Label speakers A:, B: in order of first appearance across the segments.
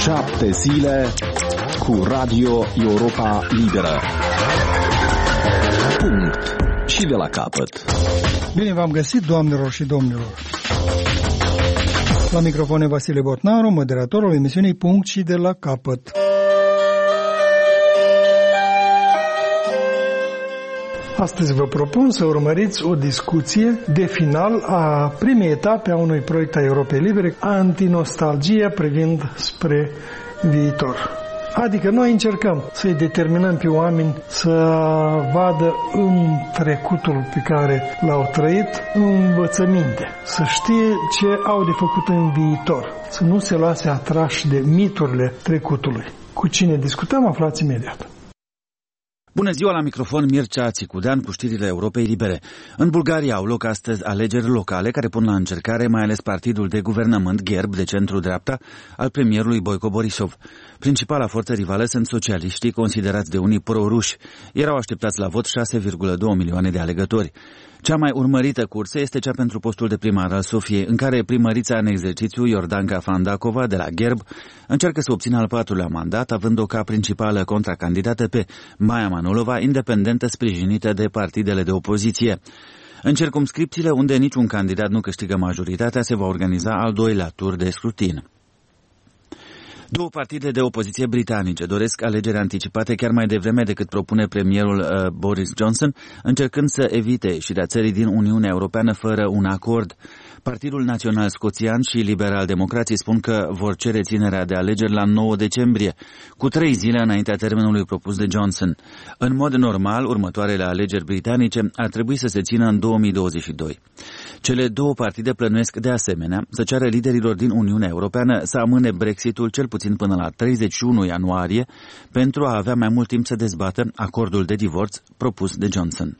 A: 7 zile cu Radio Europa Liberă. Punct. Și de la capăt.
B: Bine v-am găsit, doamnelor și domnilor. La microfon e Vasile Botnaru, moderatorul emisiunii Punct și de la capăt. Astăzi vă propun să urmăriți o discuție de final a primei etape a unui proiect a Europei Libere, Antinostalgia privind spre viitor. Adică noi încercăm să-i determinăm pe oameni să vadă în trecutul pe care l-au trăit învățăminte, să știe ce au de făcut în viitor, să nu se lase atrași de miturile trecutului. Cu cine discutăm, aflați imediat.
C: Bună ziua, la microfon Mircea Țicudean cu știrile Europei Libere. În Bulgaria au loc astăzi alegeri locale care pun la încercare mai ales partidul de guvernământ Gerb de centru-dreapta al premierului Boico Borisov. Principala forță rivală sunt socialiștii, considerați de unii pro-ruși. Erau așteptați la vot 6,2 milioane de alegători. Cea mai urmărită cursă este cea pentru postul de primar al Sofiei, în care primărița în exercițiu Iordanca Fandacova de la Gerb încearcă să obțină al patrulea mandat, având-o ca principală contracandidată pe Maia Manolova, independentă sprijinită de partidele de opoziție. În circumscripțiile unde niciun candidat nu câștigă majoritatea, se va organiza al doilea tur de scrutin. Două partide de opoziție britanice doresc alegeri anticipate chiar mai devreme decât propune premierul Boris Johnson, încercând să evite ieșirea țării din Uniunea Europeană fără un acord. Partidul Național Scoțian și Liberal-Democrații spun că vor cere ținerea de alegeri la 9 decembrie, cu 3 zile înaintea termenului propus de Johnson. În mod normal, următoarele alegeri britanice ar trebui să se țină în 2022. Cele două partide plănuiesc de asemenea să ceară liderilor din Uniunea Europeană să amâne Brexitul cel puțin până la 31 ianuarie pentru a avea mai mult timp să dezbată acordul de divorț propus de Johnson.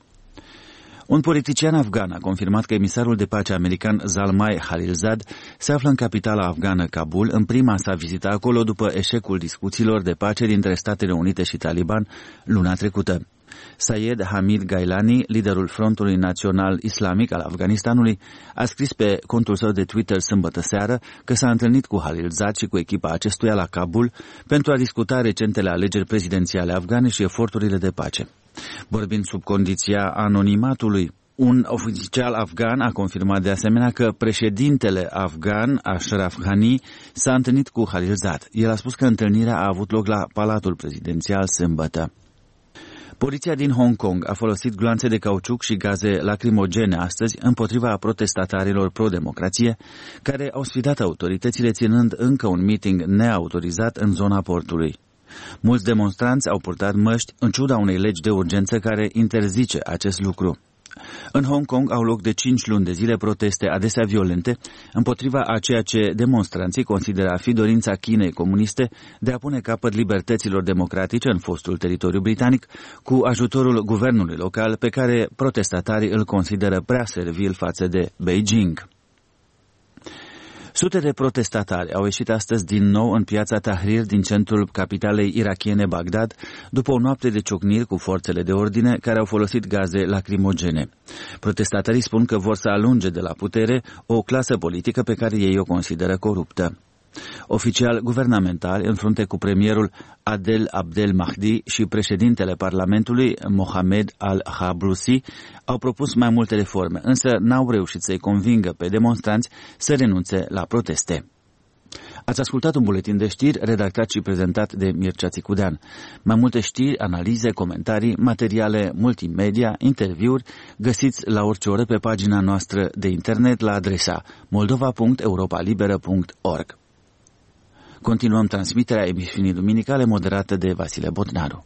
C: Un politician afgan a confirmat că emisarul de pace american Zalmay Khalilzad se află în capitala afgană Kabul, în prima sa vizită acolo după eșecul discuțiilor de pace dintre Statele Unite și Taliban luna trecută. Sayed Hamid Gailani, liderul Frontului Național Islamic al Afganistanului, a scris pe contul său de Twitter sâmbătă seară că s-a întâlnit cu Khalilzad și cu echipa acestuia la Kabul pentru a discuta recentele alegeri prezidențiale afgane și eforturile de pace. Vorbind sub condiția anonimatului, un oficial afgan a confirmat de asemenea că președintele afgan, Ashraf Ghani, s-a întâlnit cu Khalilzad. El a spus că întâlnirea a avut loc la Palatul Prezidențial sâmbătă. Poliția din Hong Kong a folosit gloanțe de cauciuc și gaze lacrimogene astăzi împotriva protestatarilor pro-democrație, care au sfidat autoritățile ținând încă un meeting neautorizat în zona portului. Mulți demonstranți au purtat măști în ciuda unei legi de urgență care interzice acest lucru. În Hong Kong au loc de 5 luni de zile proteste adesea violente împotriva a ceea ce demonstranții consideră a fi dorința Chinei comuniste de a pune capăt libertăților democratice în fostul teritoriu britanic cu ajutorul guvernului local pe care protestatarii îl consideră prea servil față de Beijing. Sute de protestatari au ieșit astăzi din nou în piața Tahrir din centrul capitalei irakiene Bagdad după o noapte de ciocniri cu forțele de ordine care au folosit gaze lacrimogene. Protestatarii spun că vor să alunge de la putere o clasă politică pe care ei o consideră coruptă. Oficiali guvernamentali, în frunte cu premierul Adel Abdel Mahdi și președintele Parlamentului, Mohamed Al-Habrusi, au propus mai multe reforme, însă n-au reușit să-i convingă pe demonstranți să renunțe la proteste. Ați ascultat un buletin de știri redactat și prezentat de Mircea Țicudean. Mai multe știri, analize, comentarii, materiale multimedia, interviuri găsiți la orice oră pe pagina noastră de internet la adresa moldova.europalibera.org. Continuăm transmiterea emisiunii duminicale moderată de Vasile Botnaru.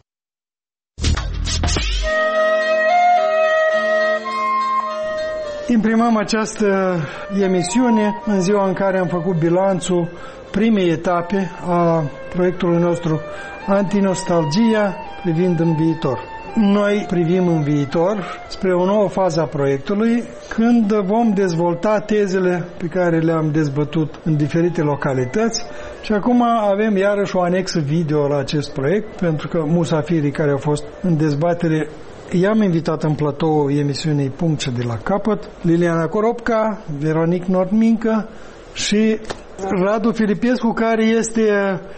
B: Imprimăm această emisiune în ziua în care am făcut bilanțul primei etape a proiectului nostru Antinostalgia privind în viitor. Noi privim în viitor spre o nouă fază a proiectului, când vom dezvolta tezele pe care le-am dezbătut în diferite localități și acum avem iarăși o anexă video la acest proiect, pentru că musafirii care au fost în dezbatere i-am invitat în platou emisiunii Punct de la capăt, Liliana Coropca, Veronic Nordmincă și Radu Filipescu, care este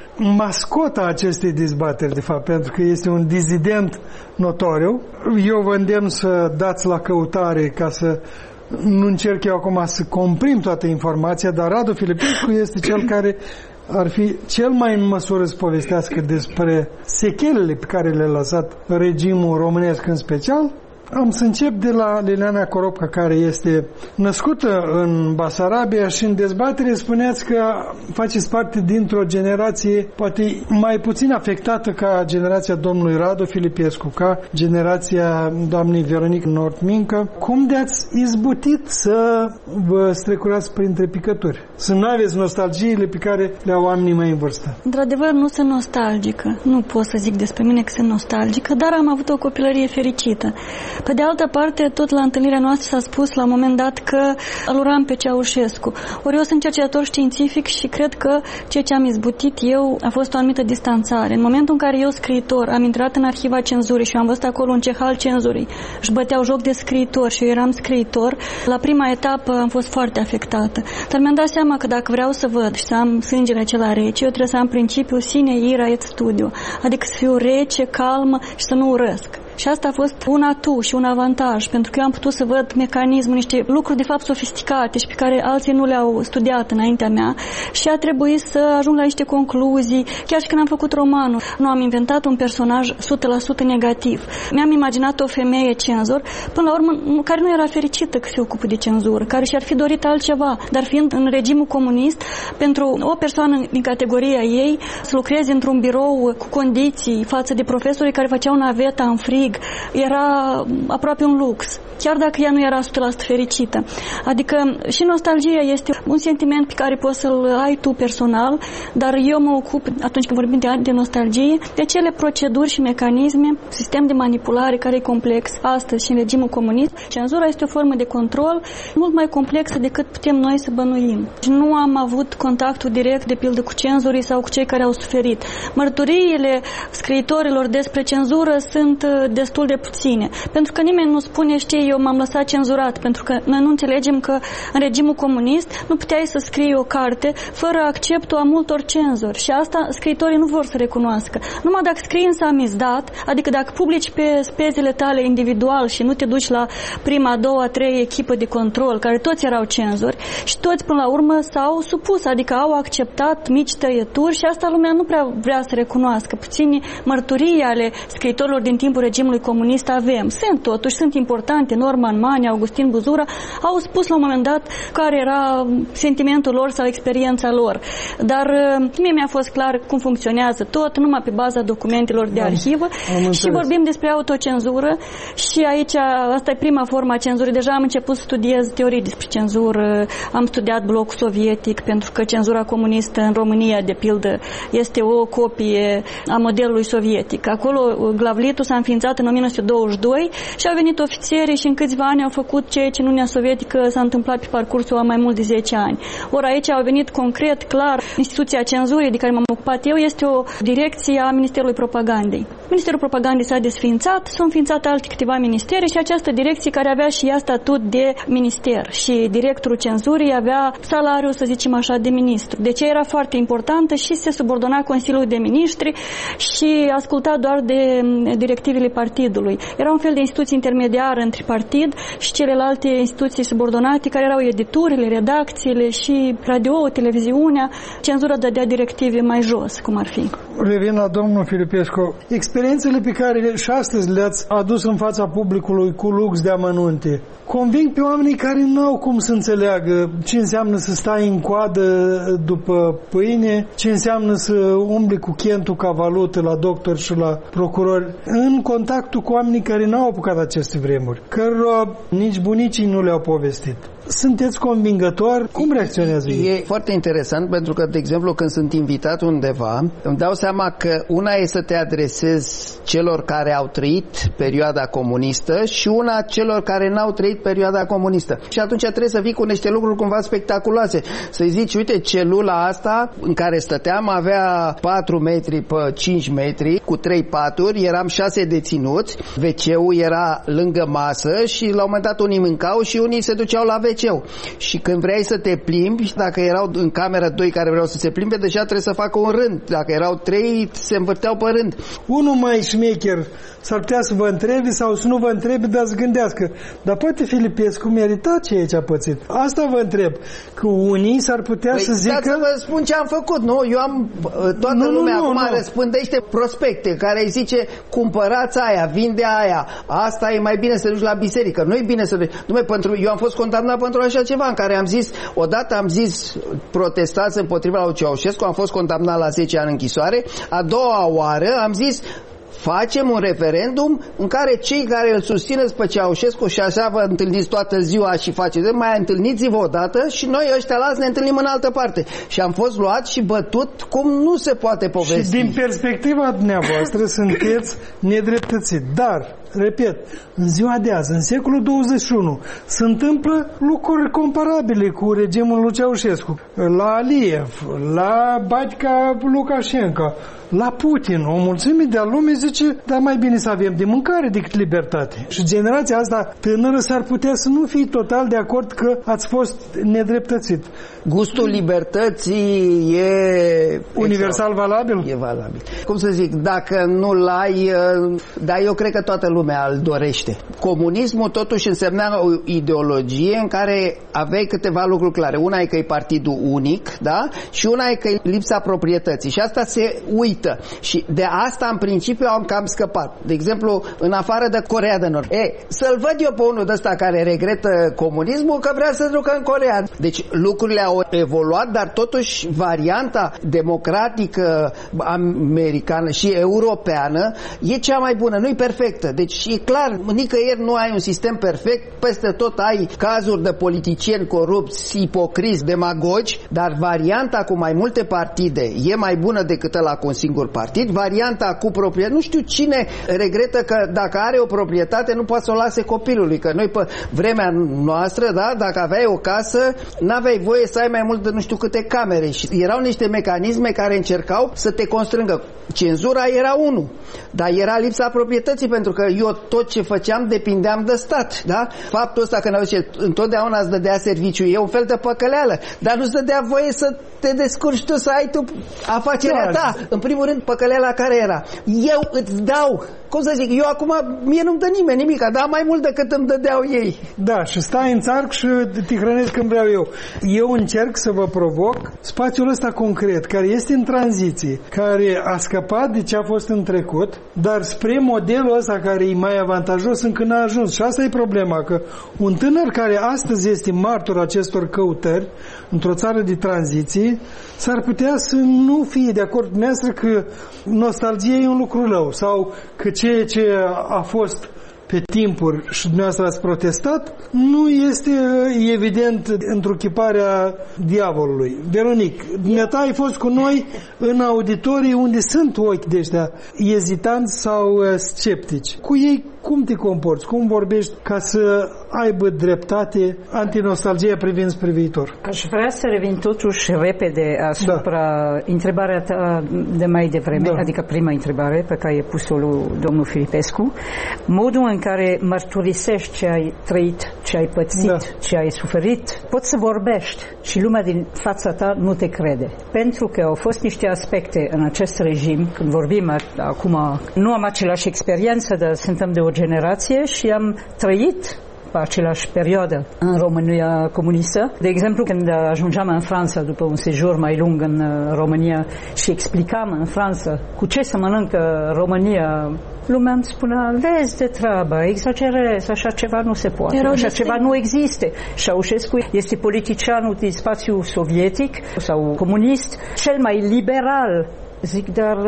B: mascota acestei dezbateri, de fapt, pentru că este un dizident notoriu. Eu vă îndemn să dați la căutare ca să nu încerc eu acum să comprim toată informația, dar Radu Filipescu este cel care ar fi cel mai în măsură să povestească despre sechelele pe care le-a lăsat regimul românesc în special. Am să încep de la Liliana Coropca, care este născută în Basarabia și în dezbatere spuneați că faceți parte dintr-o generație poate mai puțin afectată ca generația domnului Radu Filipescu, ca generația doamnei Veronică Nort-Mincă. Cum de-ați izbutit să vă strecurați printre picături? Să nu aveți nostalgiile pe care le au oamenii mai în vârstă.
D: Într-adevăr, nu sunt nostalgică. Nu pot să zic despre mine că sunt nostalgică, dar am avut o copilărie fericită. Pe de altă parte, tot la întâlnirea noastră s-a spus la un moment dat că îl uram pe Ceaușescu. Ori eu sunt cercetător științific și cred că ceea ce am izbutit eu a fost o anumită distanțare. În momentul în care eu, scriitor, am intrat în arhiva cenzurii și am văzut acolo un ceh al cenzurii, își băteau joc de scriitor și eu eram scriitor, la prima etapă am fost foarte afectată. Dar mi-am dat seama că dacă vreau să văd și să am sângele acela rece, eu trebuie să am principiul sine ira et studio, adică să fiu rece, calmă și să nu urăsc. Și asta a fost un atu și un avantaj, pentru că eu am putut să văd mecanismul, niște lucruri de fapt sofisticate și pe care alții nu le-au studiat înaintea mea și a trebuit să ajung la niște concluzii. Chiar și când am făcut romanul, nu am inventat un personaj 100% negativ. Mi-am imaginat o femeie cenzor, până la urmă, care nu era fericită că se ocupă de cenzură, care și-ar fi dorit altceva, dar fiind în regimul comunist, pentru o persoană din categoria ei să lucreze într-un birou cu condiții față de profesorii care făceau naveta în frig, era aproape un lux, chiar dacă ea nu era 100% fericită. Adică și nostalgia este un sentiment pe care poți să-l ai tu personal, dar eu mă ocup, atunci când vorbim de nostalgie, de acele proceduri și mecanisme, sistem de manipulare care e complex astăzi și în regimul comunist. Cenzura este o formă de control mult mai complexă decât putem noi să bănuim. Și nu am avut contactul direct, de pildă, cu cenzurii sau cu cei care au suferit. Mărturiile scriitorilor despre cenzură sunt destul de puține. Pentru că nimeni nu spune, știi, eu m-am lăsat cenzurat, pentru că noi nu înțelegem că în regimul comunist nu puteai să scrii o carte fără acceptul a multor cenzori și asta scriitorii nu vor să recunoască. Numai dacă scrii însă amizdat, adică dacă publici pe spezele tale individual și nu te duci la prima, a doua, a treia echipă de control, care toți erau cenzori și toți până la urmă s-au supus, adică au acceptat mici tăieturi și asta lumea nu prea vrea să recunoască. Puțini mărturii ale scriitorilor din timpul regimului comunist avem. Sunt importante. Norman Mann, Augustin Buzura au spus la un moment dat care era sentimentul lor sau experiența lor. Dar mie mi-a fost clar cum funcționează tot, numai pe baza documentelor de arhivă și vorbim despre autocenzură și aici asta e prima formă a cenzurii. Deja am început să studiez teorii despre cenzură, am studiat blocul sovietic pentru că cenzura comunistă în România, de pildă, este o copie a modelului sovietic. Acolo Glavlitul s-a înființat în 1922 și au venit ofițerii și în câțiva ani au făcut ceea ce în Uniunea Sovietică s-a întâmplat pe parcursul a mai mult de 10 ani. Ori aici au venit concret, clar, instituția cenzurii de care m-am ocupat eu este o direcție a Ministerului Propagandei. Ministerul Propagandei s-a desființat, s-au înființat alte câteva ministere și această direcție care avea și ea statut de minister și directorul cenzurii avea salariul, să zicem așa, de ministru. Deci era foarte importantă și se subordona Consiliului de Ministri și asculta doar de directivele partidului. Era un fel de instituție intermediară între partid și celelalte instituții subordonate care erau editurile, redacțiile și radio, televiziunea. Cenzura dădea directive mai jos, cum ar fi.
B: Revin la domnul Filipescu. Experiențele pe care și astăzi le-ați adus în fața publicului cu lux de amănunte conving pe oamenii care nu au cum să înțeleagă ce înseamnă să stai în coadă după pâine, ce înseamnă să umbli cu chentul ca valută la doctor și la procurori, în contactul cu oamenii care n-au apucat aceste vremuri, cărora nici bunicii nu le-au povestit. Sunteți convingători? Cum reacționează ei?
E: E foarte interesant pentru că, de exemplu, când sunt invitat undeva, îmi dau seama că una e să te adresezi celor care au trăit perioada comunistă și una celor care n-au trăit perioada comunistă. Și atunci trebuie să vii cu niște lucruri cumva spectaculoase. Să-i zici, uite, celula asta în care stăteam avea 4 metri pe 5 metri, cu 3 paturi, eram 6 deținuți, WC-ul era lângă masă și la un moment dat unii mâncau și unii se duceau la WC. WC-ul. Și când vrei să te plimbi, dacă erau în cameră 2 care vreau să se plimbe, deja trebuie să facă un rând. Dacă erau 3, se învârteau pe rând.
B: Unul mai șmecher s-ar putea să vă întrebi sau să nu vă întrebi, dar să gândească. Dar poate Filipescu merita ceea ce a pățit. Asta vă întreb. Că unii s-ar putea să zică...
E: Să vă spun ce am făcut, nu? Eu am... Toată lumea acum răspândește prospecte care îi zice cumpărați aia, vinde aia. Asta e mai bine să duci la biserică. Nu e bine să... Eu am fost condamnat pentru așa ceva în care am zis, odată am zis protestați împotriva lui Ceaușescu, am fost condamnat la 10 ani închisoare. A doua oară am zis facem un referendum în care cei care îl susțineți pe Ceaușescu și așa vă întâlniți toată ziua și faceți, mai întâlniți-vă odată și noi ăștia ne întâlnim în altă parte. Și am fost luat și bătut cum nu se poate povesti.
B: Și din perspectiva dumneavoastră sunteți nedreptățit. Dar, repet, în ziua de azi, în secolul 21, se întâmplă lucruri comparabile cu regimul lui Ceaușescu. La Aliyev, la Baťka Lukashenko, la Putin. O mulțime de lume zice, dar mai bine să avem de mâncare decât libertate. Și generația asta tânără s-ar putea să nu fie total de acord că ați fost nedreptățit.
E: Gustul libertății e...
B: universal valabil?
E: E valabil. Cum să zic, dacă nu-l ai, dar eu cred că toată lumea îl dorește. Comunismul totuși însemna o ideologie în care aveai câteva lucruri clare. Una e că e partidul unic, da? Și una e că e lipsa proprietății. Și asta se uită. Și de asta, în principiu, am cam scăpat. De exemplu, în afară de Coreea de Nord. Să-l văd eu pe unul de ăsta care regretă comunismul că vrea să ducă în Coreea. Deci lucrurile au evoluat, dar totuși varianta democratică americană și europeană e cea mai bună, nu e perfectă. Deci e clar, nicăieri nu ai un sistem perfect, peste tot ai cazuri de politicieni corupți, ipocriți, demagogi, dar varianta cu mai multe partide e mai bună decât ăla cu un singur partid. Varianta cu proprietate, nu știu cine regretă că dacă are o proprietate nu poate să o lase copilului, că noi pe vremea noastră, da, dacă aveai o casă, n-aveai voie să ai mai mult de nu știu câte camere și erau niște mecanisme care încercau să te constrângă. Cenzura era unul, dar era lipsa proprietății, pentru că eu tot ce făceam depindeam de stat, da? Faptul ăsta că întotdeauna îți dădea serviciu, e un fel de păcăleală, dar nu-ți dădea voie să te descurci tu, să ai tu afacerea ta. În primul rând, păcăleala care era? Eu îți dau, cum să zic, eu acum, mie nu-mi dă nimeni nimica, dar mai mult decât îmi dădeau ei.
B: Da, și stai în țarc și te hrănesc când vreau eu. Eu încerc să vă provoc spațiul ăsta concret, care este în tranziție, care a scăpat de ce a fost în trecut, dar spre modelul ăsta care e mai avantajos încă n-a ajuns. Și asta e problema, că un tânăr care astăzi este martor acestor căutări într-o țară de tranziție, s-ar putea să nu fie de acord cu dumneavoastră că nostalgia e un lucru rău sau că ceea ce a fost pe timpuri și dumneavoastră ați protestat, nu este evident întruchiparea diavolului. Veronic, dumneata ai fost cu noi în auditorii unde sunt ochi de ăștia ezitanți sau sceptici. Cu ei cum te comporți? Cum vorbești ca să aibă dreptate antinostalgia privind spre viitor?
F: Aș vrea să revin totuși repede asupra întrebarea ta de mai devreme, adică prima întrebare pe care ai pus-o lui domnul Filipescu. Modul în care mărturisești ce ai trăit, ce ai pățit, ce ai suferit, poți să vorbești și lumea din fața ta nu te crede. Pentru că au fost niște aspecte în acest regim, când vorbim acum, nu am același experiență, dar suntem de o generație și am trăit pe același perioadă în România comunistă. De exemplu, când ajungeam în Franța după un sejur mai lung în România și explicam în Franța cu ce se mănâncă România, lumea îmi spunea, vezi de treabă, exagerezi, așa ceva nu se poate, așa ceva nu există. Ceaușescu este politicianul din spațiul sovietic sau comunist, cel mai liberal. Zic, dar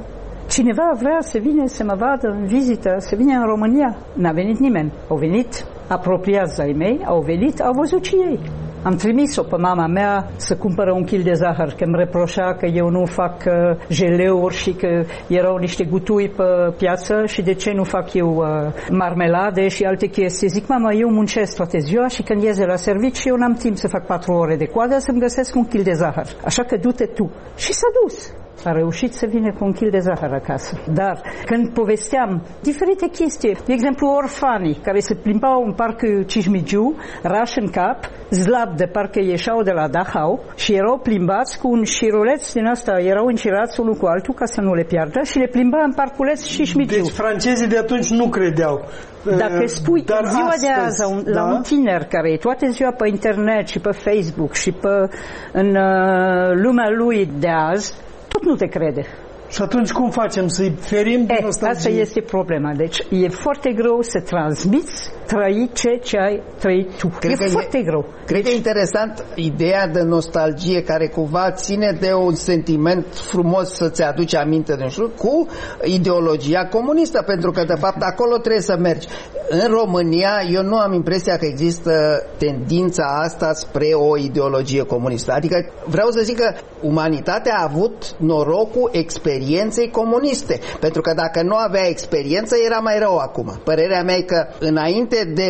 F: cineva vrea să vină să mă vadă în vizită, să vină în România. N-a venit nimeni. Au venit apropiați ai mei, au venit, au văzut și ei. Am trimis-o pe mama mea să cumpără un kil de zahăr, că îmi reproșea că eu nu fac jeleuri și că erau niște gutui pe piață și de ce nu fac eu marmelade și alte chestii. Zic, mama, eu muncesc toată ziua și când ies de la serviciu eu n-am timp să fac 4 ore de coadă să-mi găsesc un kil de zahăr. Așa că du-te tu. Și s-a dus. A reușit să vină cu un kil de zahăr acasă. Dar când povesteam diferite chestii, de exemplu orfanii care se plimbau în parcul Cismigiu, rași în cap, zlab de parcă ieșeau de la Dachau și erau plimbați cu un șiruleț din asta, erau încirați unul cu altul ca să nu le piardă și le plimba în parculeț Cismigiu.
B: Deci francezii de atunci nu credeau.
F: Dacă spui
B: Dar
F: ziua
B: astăzi,
F: de azi la un tiner care e toată ziua pe internet și pe Facebook și în lumea lui de azi, tot nu te crede.
B: Și atunci cum facem? Să-i ferim de nostalgie?
F: Asta este problema. Deci e foarte greu să transmiți, trăi ce ai trăit tu. Foarte greu.
E: Cred că e interesant ideea de nostalgie care cumva ține de un sentiment frumos să-ți aduce aminte de un lucru cu ideologia comunistă, pentru că de fapt acolo trebuie să mergi. În România eu nu am impresia că există tendința asta spre o ideologie comunistă. Adică vreau să zic că umanitatea a avut norocul experienței comuniste, pentru că dacă nu avea experiență era mai rău acum. Părerea mea e că înainte de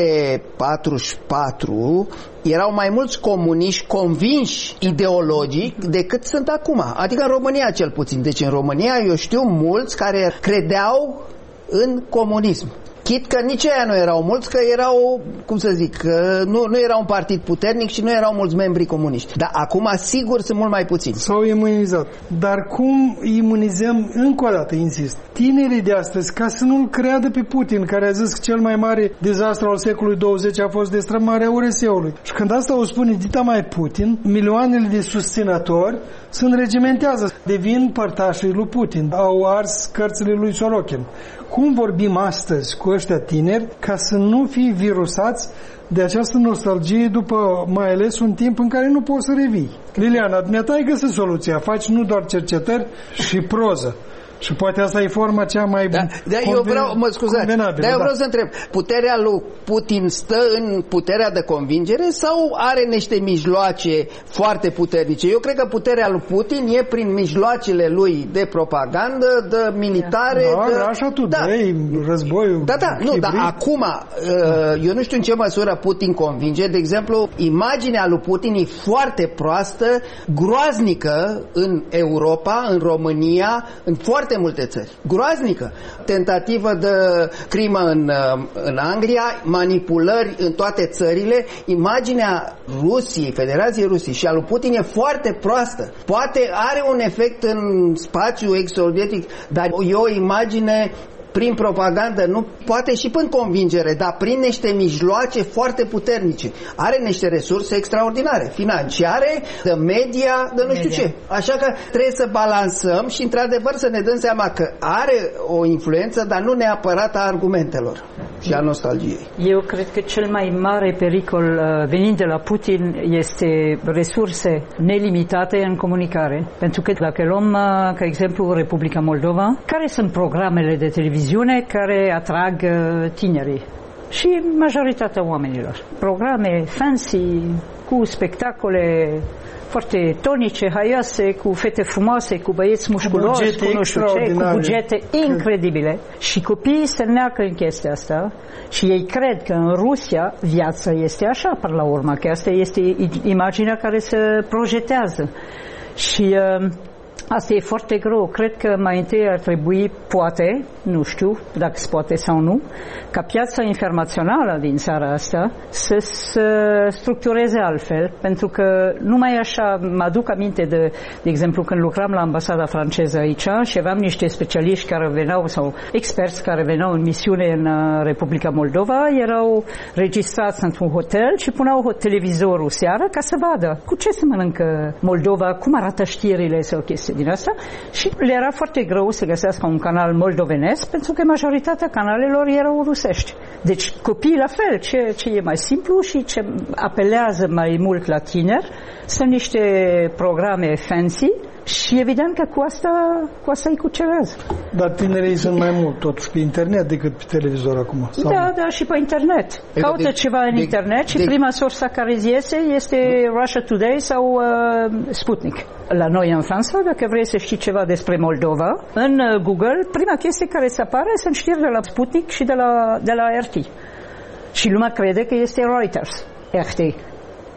E: 44 erau mai mulți comuniști convinși ideologic decât sunt acum. Adică în România cel puțin. Deci în România eu știu mulți care credeau în comunism. Chit că nici aia nu erau mulți, că erau, cum să zic, nu era un partid puternic și nu erau mulți membri comuniști. Dar acum, sigur, sunt mult mai puțini.
B: S-au imunizat. Dar cum imunizăm, încă o dată, insist, tinerii de astăzi, ca să nu-l creadă pe Putin, care a zis că cel mai mare dezastru al secolului 20 a fost destrămarea URSS-ului. Și când asta o spune dita mai Putin, milioanele de susținători se înregimentează, devin părtașii lui Putin, au ars cărțile lui Sorokin. Cum vorbim astăzi cu ăștia tineri ca să nu fie virusați de această nostalgie după mai ales un timp în care nu poți să revii? Liliana, dumneata ai găsit soluția, faci nu doar cercetări și proză. Și poate asta e forma cea mai
E: eu vreau să întreb, puterea lui Putin stă în puterea de convingere sau are niște mijloace foarte puternice? Eu cred că puterea lui Putin e prin mijloacele lui de propagandă, de militare.
B: Așa tu, războiul.
E: Dar acum, eu nu știu în ce măsură Putin convinge. De exemplu, imaginea lui Putin e foarte proastă, groaznică în Europa, în România, în foarte multe țări. Groaznică. Tentativă de crimă în Anglia, manipulări în toate țările. Imaginea Rusiei, Federației Rusiei și a lui Putin e foarte proastă. Poate are un efect în spațiu ex-sovietic, dar e o imagine prin propagandă, nu poate și prin convingere, dar prin niște mijloace foarte puternice. Are niște resurse extraordinare, financiare, de media, de nu știu ce. Așa că trebuie să balansăm și într-adevăr să ne dăm seama că are o influență, dar nu neapărat a argumentelor și a nostalgiei.
F: Eu cred că cel mai mare pericol venind de la Putin este resurse nelimitate în comunicare. Pentru că dacă luăm, ca exemplu, Republica Moldova, care sunt programele de televiziune care atrag tinerii și majoritatea oamenilor? Programe fancy, cu spectacole foarte tonice, haioase, cu fete frumoase, cu băieți mușculoși, cu nu știu ce, cu bugete incredibile. Și copiii se neacă în chestia asta și ei cred că în Rusia viața este așa, până la urmă, că asta este imaginea care se projetează. Și asta e foarte greu. Cred că mai întâi ar trebui, poate, nu știu dacă se poate sau nu, ca piața informațională din țara asta să se structureze altfel, pentru că numai așa, mă aduc aminte de exemplu, când lucram la ambasada franceză aici și aveam niște specialiști care veneau, sau experți care veneau în misiune în Republica Moldova, erau registrați într-un hotel și puneau televizorul seara ca să vadă cu ce se mănâncă Moldova, cum arată știrile sau chestii din asta, și le era foarte greu să găsească un canal moldovenesc pentru că majoritatea canalelor erau rusești. Deci copiii la fel, ce e mai simplu și ce apelează mai mult la tineri sunt niște programe fancy și evident că cu asta îi cucerează.
B: Dar tinerii sunt mai mult totuși pe internet decât pe televizor acum. Sau?
F: Da, și pe internet. Caută ceva în internet și prima sursă care iese este Russia Today sau Sputnik. La noi în Franța, dacă vrei să știi ceva despre Moldova, în Google, prima chestie care se apare sunt știri de la Sputnik și de la RT. Și lumea crede că este Reuters, RT.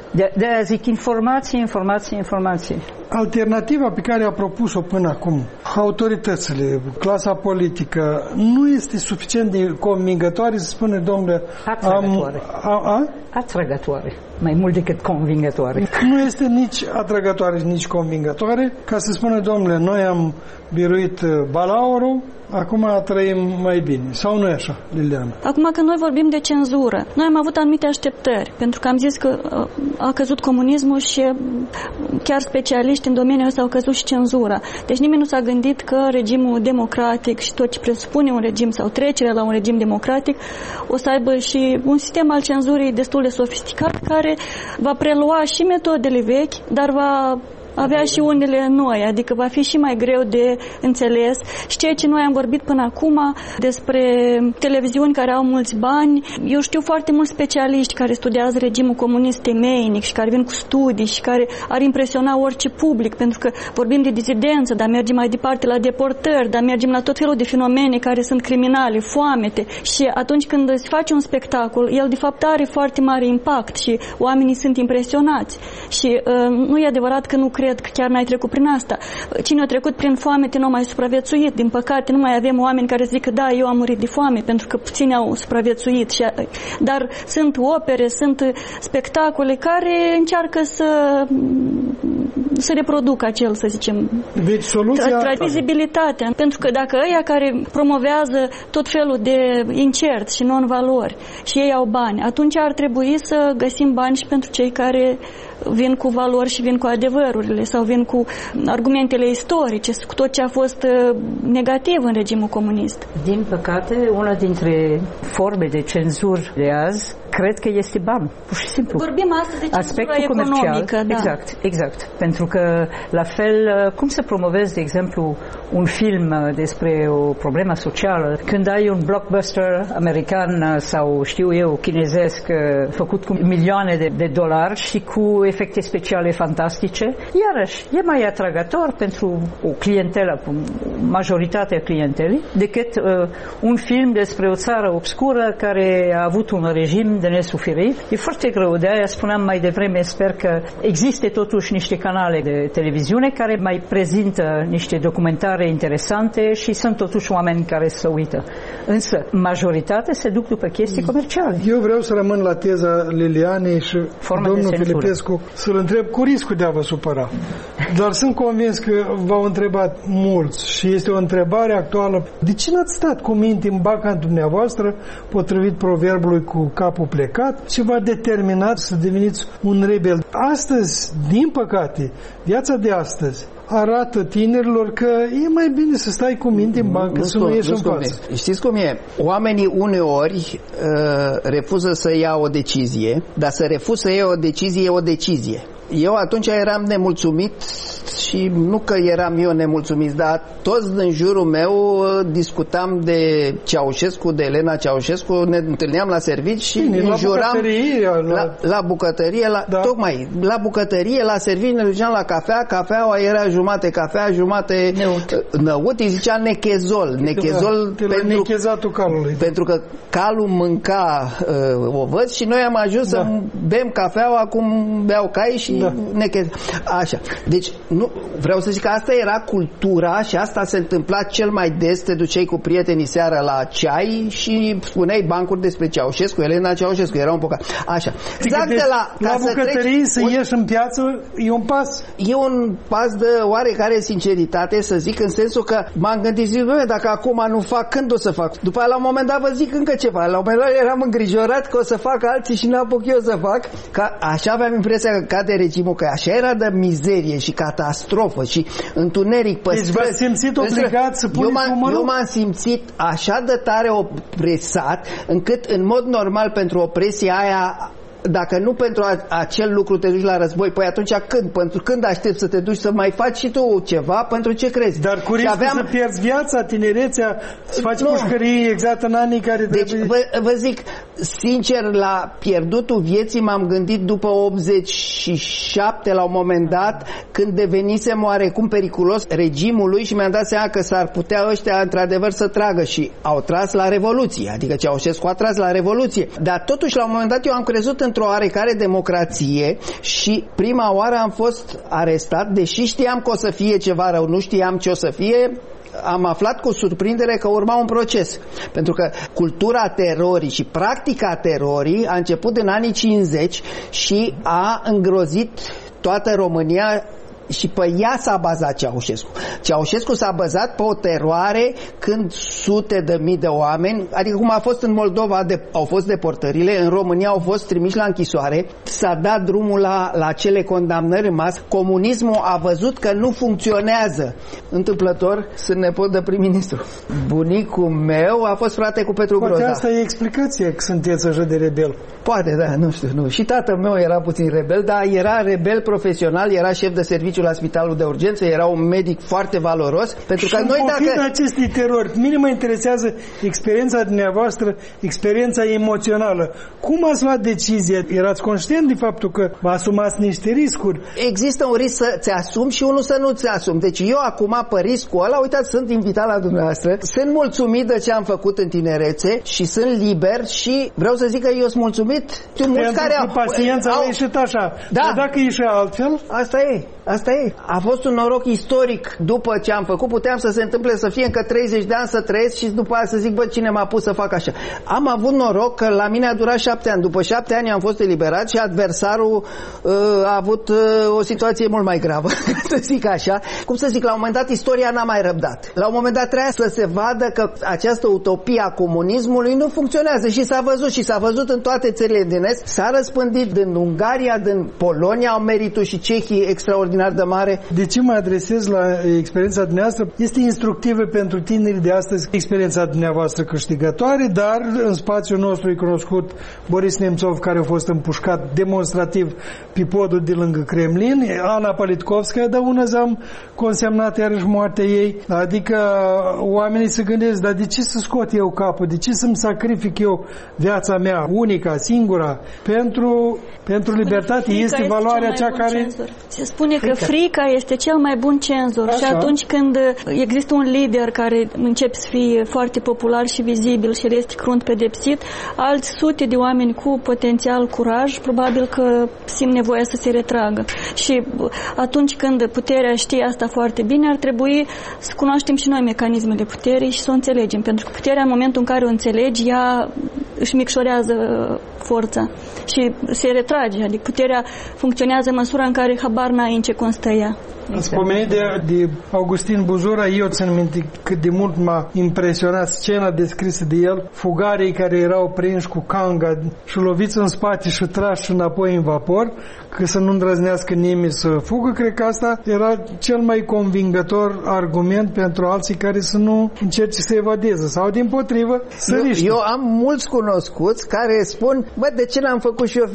F: De-aia zic informație.
B: Alternativa pe care a propus-o până acum autoritățile, clasa politică, nu este suficient de convingătoare să spune, domnule,
F: atrăgătoare, mai mult decât convingătoare.
B: Nu este nici atrăgătoare, nici convingătoare, ca să spună, domnule, noi am biruit balaurul, acum trăim mai bine. Sau nu e așa, Liliana?
D: Acum când noi vorbim de cenzură, noi am avut anumite așteptări, pentru că am zis că a căzut comunismul și chiar specialiști în domeniul ăsta au căzut și cenzura. Deci nimeni nu s-a gândit că regimul democratic și tot ce presupune un regim sau trecerea la un regim democratic o să aibă și un sistem al cenzurii destul de sofisticat care va prelua și metodele vechi, dar va avea și unele noi, adică va fi și mai greu de înțeles. Și ceea ce noi am vorbit până acum despre televiziuni care au mulți bani, eu știu foarte mulți specialiști care studiază regimul comunist temeinic și care vin cu studii și care ar impresiona orice public, pentru că vorbim de dizidență, dar mergem mai departe la deportări, dar mergem la tot felul de fenomene care sunt criminale, foamete. Și atunci când îți faci un spectacol, el de fapt are foarte mare impact și oamenii sunt impresionați. Și nu e adevărat că nu cred că chiar n-ai trecut prin asta. Cine a trecut prin foamete nu a mai supraviețuit. Din păcate nu mai avem oameni care zic că da, eu am murit de foame, pentru că puțini au supraviețuit. Dar sunt opere, sunt spectacole care încearcă să reproducă acel, să zicem,
B: deci soluția
D: vizibilitatea. Pentru că dacă ăia care promovează tot felul de incerți și non-valori și ei au bani, atunci ar trebui să găsim bani și pentru cei care vin cu valori și vin cu adevărurile sau vin cu argumentele istorice, cu tot ce a fost negativ în regimul comunist.
F: Din păcate, una dintre forme de cenzură de azi, cred că este ban, pur și simplu.
D: Vorbim astăzi de cenzură economică.
F: Da. Exact. Pentru că, la fel, cum să promovezi, de exemplu, un film despre o problemă socială, când ai un blockbuster american sau, știu eu, chinezesc, făcut cu milioane de dolari și cu efecte speciale fantastice, iarăși e mai atrăgător pentru o clientelă, majoritatea clientelei, decât un film despre o țară obscură care a avut un regim de nesuferit. E foarte greu, de aia spuneam mai devreme, sper că există totuși niște canale de televiziune care mai prezintă niște documentare interesante și sunt totuși oameni care se uită. Însă, majoritatea se duc după chestii comerciale.
B: Eu vreau să rămân la teza Lilianei și domnul Filipescu să-l întreb cu riscul de a vă supăra. Dar sunt convins că v-au întrebat mulți și este o întrebare actuală. De ce n-ați stat cu minte în baca dumneavoastră, potrivit proverbului cu capul plecat, și v-a determinat să deveniți un rebel? Astăzi, din păcate, viața de astăzi arată tinerilor că e mai bine să stai cu minte în bancă, să nu ieși în față.
E: Știți cum e? Oamenii uneori refuză să ia o decizie, dar să refuz să ia o decizie e o decizie. Eu atunci eram nemulțumit și nu că eram eu nemulțumit, dar toți din jurul meu discutam de Ceaușescu, de Elena Ceaușescu, ne întâlneam la servici și înjuram la bucătărie, tocmai la bucătărie, la servici, ne duceam la cafea, cafeaua era jumate cafea, jumate năut, îi zicea nechezol pentru că calul mânca ovăți și noi am ajuns să bem cafeaua cum beau cai și așa. Deci nu, vreau să zic că asta era cultura și asta se întâmpla cel mai des. Te duceai cu prietenii seara la ceai și spuneai bancuri despre Ceaușescu, Elena Ceaușescu, era un pocat. Așa. Exact de
B: la bucătărie să ieși în piață e un pas.
E: E un pas de oarecare sinceritate, să zic, în sensul că m-am gândit, zic, dacă acum nu fac, când o să fac? După aia la un moment dat vă zic încă ceva. La un moment dat eram îngrijorat că o să fac alții și n-apuc eu să fac. Că așa aveam impresia că cade regimul, că așa era de mizerie și catastrofă și întuneric pe străzi.
B: Deci v-ați simțit obligat să puneți umărul?
E: Eu m-am simțit așa de tare opresat, încât în mod normal pentru opresia aia, dacă nu pentru acel lucru te duci la război, păi atunci când? Pentru când aștepți să te duci să mai faci și tu ceva? Pentru ce crezi?
B: Dar cu riscul să pierzi viața, tinerețea, să faci pușcării exact în anii care trebuie...
E: Deci vă zic, sincer, la pierdutul vieții m-am gândit după 87 la un moment dat, când devenisem oarecum periculos regimului și mi-am dat seama că s-ar putea ăștia într-adevăr să tragă și au tras la Revoluție, adică Ceaușescu a tras la Revoluție. Dar totuși la un moment dat eu am crezut într-o într-o oarecare democrație și prima oară am fost arestat, deși știam că o să fie ceva rău, nu știam ce o să fie. Am aflat cu surprindere că urma un proces, pentru că cultura terorii și practica terorii a început în anii 50 și a îngrozit toată România și pe ea s-a bazat Ceaușescu. Ceaușescu s-a bazat pe o teroare când sute de mii de oameni, adică cum a fost în Moldova, au fost deportările, în România au fost trimiși la închisoare, s-a dat drumul la acele condamnări în masă. Comunismul a văzut că nu funcționează. Întâmplător, sunt nepot de prim-ministru. Bunicul meu a fost frate cu Petru Groza.
B: Poate asta e explicația că sunteți așa de rebel.
E: Poate, da, nu știu, nu. Și tatăl meu era puțin rebel, dar era rebel profesional, era șef de serviciu la spitalul de urgență, era un medic foarte valoros, pentru că noi dacă...
B: acestei terori, mine mă interesează experiența dumneavoastră, experiența emoțională. Cum ați luat decizia? Erați conștient de faptul că vă asumați niște riscuri?
E: Există un risc să-ți asumi și unul să nu-ți asumi. Deci eu acum, pe riscul ăla, uitați, sunt invitat la dumneavoastră, sunt mulțumit de ce am făcut în tinerețe și sunt liber și vreau să zic că eu sunt mulțumit.
B: Pentru că paciența a ieșit așa.
E: Da.
B: Dar dacă ieșea altfel?
E: Asta e. A fost un noroc istoric după ce am făcut. Puteam să se întâmple să fie încă 30 de ani să trăiesc și după aia să zic, bă, cine m-a pus să fac așa. Am avut noroc că la mine a durat 7 ani. După 7 ani am fost eliberat și adversarul a avut o situație mult mai gravă, să zic așa. Cum să zic, la un moment dat istoria n-a mai răbdat. La un moment dat trebuia să se vadă că această utopie a comunismului nu funcționează și s-a văzut în toate țările din Est. S-a răspândit din Ungaria, din Polonia, au meritul și Cehii extraordinar de mare.
B: De ce mă adresez la experiența dumneavoastră? Este instructivă pentru tinerii de astăzi experiența dumneavoastră câștigătoare, dar în spațiul nostru e cunoscut Boris Nemțov, care a fost împușcat demonstrativ pe podul de lângă Kremlin, Ana Politkovskaya, de una am consemnat iarăși moartea ei. Adică oamenii se gândesc, dar de ce să scot eu capul? De ce să-mi sacrific eu viața mea, unica, singura, pentru libertate? Este valoarea cea care...
D: Se spune că frica este cel mai bun cenzor. Așa. Și atunci când există un lider care începe să fie foarte popular și vizibil și este crunt pedepsit, alți sute de oameni cu potențial curaj probabil că simt nevoia să se retragă. Și atunci când puterea știe asta foarte bine, ar trebui să cunoaștem și noi mecanismele puterii și să o înțelegem. Pentru că puterea, în momentul în care o înțelegi, ea își micșorează forța și se retrage. Adică puterea funcționează în măsura în care habar n-ai în ce constă ea.
B: Ați pomenit de Augustin Buzura. Eu țin minte cât de mult m-a impresionat scena descrisă de el, fugarii care erau prinși cu canga și loviți în spate și trași înapoi în vapor, că să nu îndrăznească nimeni să fugă. Cred că asta era cel mai convingător argument pentru alții care să nu încerce să evadeze sau dimpotrivă să riște.
E: Eu am mulți cunoscuți care spun, bă, de ce n-am făcut și eu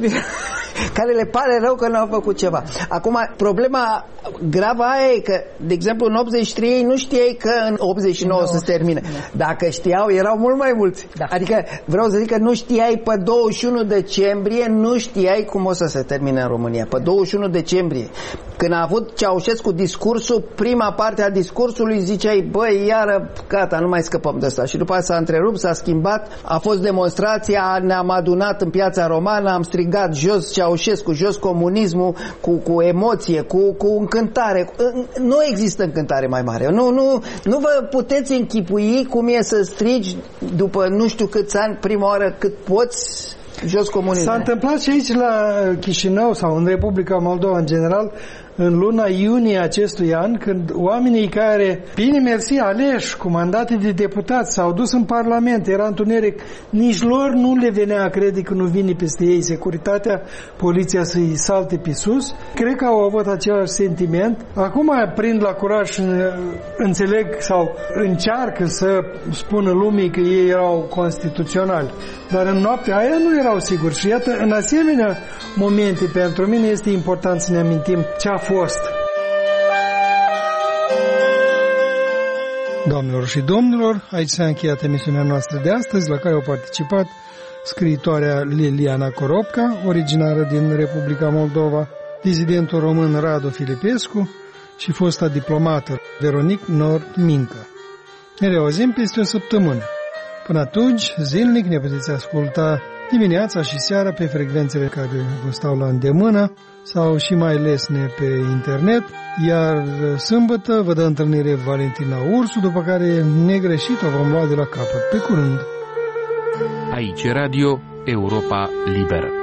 E: care le pare rău că n-au făcut ceva. Acum, problema gravă aia e că, de exemplu, în 83 nu știai că în 89 se termine. Dacă știau, erau mult mai mulți. Da. Adică, vreau să zic că nu știai pe 21 decembrie, nu știai cum o să se termine în România. Pe 21 decembrie, când a avut Ceaușescu discursul, prima parte a discursului ziceai, băi, iară, gata, nu mai scăpăm de asta. Și după aceea s-a întrerupt, s-a schimbat, a fost demonstrația, ne-am adunat în Piața Romană, am strigat jos Ceaușescu, jos comunismul, cu emoție, cu încântare. Nu există încântare mai mare. Nu vă puteți închipui cum e să strigi după nu știu câți ani, prima oară cât poți, jos comunismul.
B: S-a întâmplat și aici la Chișinău sau în Republica Moldova în general, în luna iunie acestui an, când oamenii care, bine mersi, aleși cu mandate de deputați, s-au dus în Parlament, era întuneric, nici lor nu le venea a crede că nu vine peste ei securitatea, poliția să-i salte pe sus. Cred că au avut același sentiment. Acum prind la curaj și înțeleg sau încearcă să spună lumii că ei erau constituționali. Dar în noaptea aia nu erau siguri. Și iată, în asemenea momente, pentru mine este important să ne amintim ce a fost. Doamnelor și domnilor, aici s-a încheiat emisiunea noastră de astăzi, la care au participat scriitoarea Liliana Coropca, originară din Republica Moldova, dizidentul român Radu Filipescu și fosta diplomată Veronique Nord Mincă. Ne reauzim peste o săptămână. Până atunci, zilnic ne puteți asculta dimineața și seara pe frecvențele care vă stau la îndemână sau și mai lesne pe internet, iar sâmbătă vă dă întâlnire Valentina Ursu, după care negreșit o vom lua de la capăt. Pe curând!
A: Aici Radio Europa Liberă.